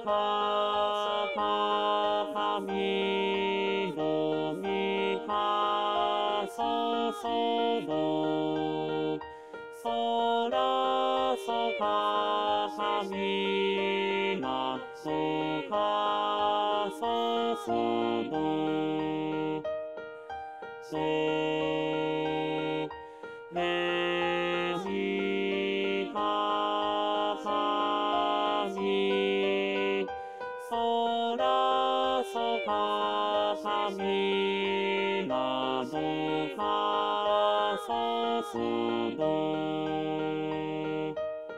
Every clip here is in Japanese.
かみどみかそそどそらそかさみなそかそそどそれみかさみそらそかさみなどかそそど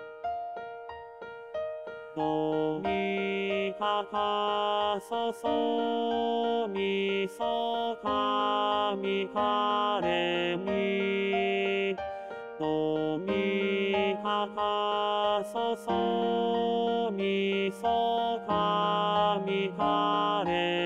どみかかそそみそかみかれみどみかかそそみそかみかれ